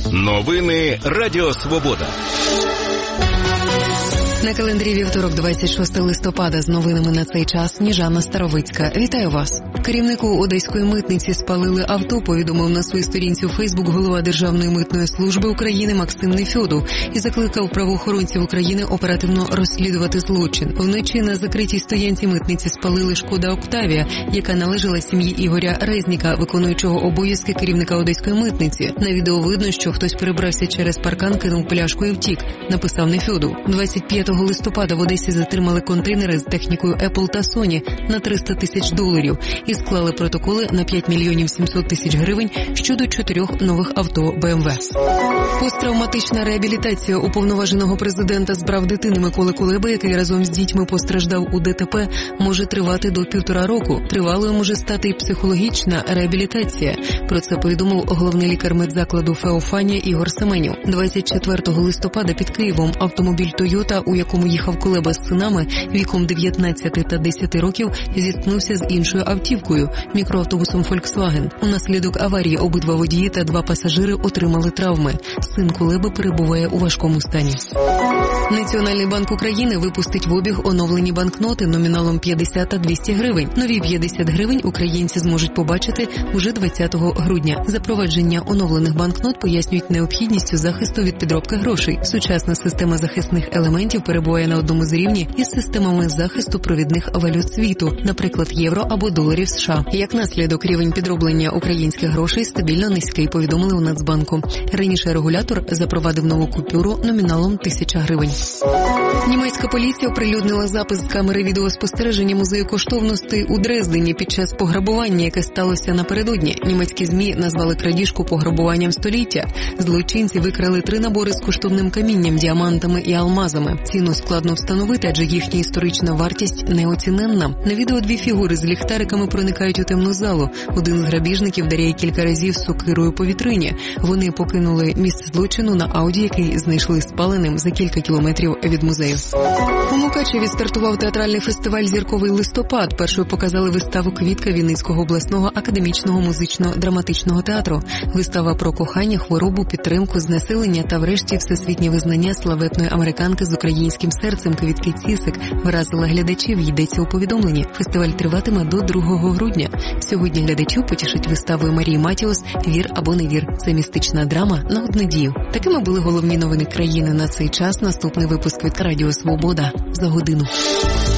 Новини Радіо Свобода. На календарі вівторок, 26 листопада, з новинами на цей час Сніжана Старовицька. Вітаю вас. Керівнику Одеської митниці спалили авто, повідомив на своїй сторінці у Фейсбук голова Державної митної служби України Максим Нефьодов і закликав правоохоронців України оперативно розслідувати злочин. Вночі на закритій стоянці митниці спалили Шкода Октавія, яка належала сім'ї Ігоря Резніка, виконуючого обов'язки керівника Одеської митниці. На відео видно, що хтось перебрався через паркан, кинув пляшку і втік, написав Нефьодов. 25 листопада в Одесі затримали контейнери з технікою Apple та Sony на $300 000 і склали протоколи на 5 мільйонів 700 тисяч гривень щодо 4 нових авто BMW. Посттравматична реабілітація уповноваженого президента з прав дитини Миколи Кулеби, який разом з дітьми постраждав у ДТП, може тривати до 1,5 року. Тривалою може стати і психологічна реабілітація. Про це повідомив головний лікар медзакладу Феофанія Ігор Семенів. 24 листопада під Києвом автомобіль Toyota, у якому їхав Кулеба з синами віком 19 та 10 років, зіткнувся з іншою автівкою – мікроавтобусом Volkswagen. Унаслідок аварії обидва водії та 2 пасажири отримали травми. Син Кулеби перебуває у важкому стані. Національний банк України випустить в обіг оновлені банкноти номіналом 50 та 200 гривень. Нові 50 гривень українці зможуть побачити уже 20 грудня. Запровадження оновлених банкнот пояснюють необхідністю захисту від підробки грошей. Сучасна система захисних елементів перебуває на одному з рівні із системами захисту провідних валют світу, наприклад, євро або доларів США. Як наслідок, рівень підроблення українських грошей стабільно низький, повідомили у Нацбанку. Раніше регулятор запровадив нову купюру номіналом 1000 гривень. Німецька поліція оприлюднила запис з камери відеоспостереження музею коштовностей у Дрездені під час пограбування, яке сталося напередодні. Німецькі ЗМІ назвали крадіжку пограбуванням століття. Злочинці викрали 3 набори з коштовним камінням, діамантами і алмазами. Ціну складно встановити, адже їхня історична вартість неоціненна. На відео 2 фігури з ліхтариками проникають у темну залу. Один з грабіжників даряє кілька разів сокирою по вітрині. Вони покинули місце злочину на Ауді, який знайшли спаленим за кілька кілометрів від музею. У Мукачеві стартував театральний фестиваль «Зірковий листопад». Першою показали виставу «Квітка» Вінницького обласного академічного музично-драматичного театру. Вистава про кохання, хворобу, підтримку, знесилення та врешті всесвітнє визнання славетної американки з українським серцем Квітки Цісик вразила глядачів, йдеться у повідомленні. Фестиваль триватиме до 2 грудня. Сьогодні глядачів потішить виставою Марії Матіос «Вір або не вір». Це містична драма на одну дію. Такими були головні новини країни на цей час. Наступний випуск від Радіо Свобода за годину.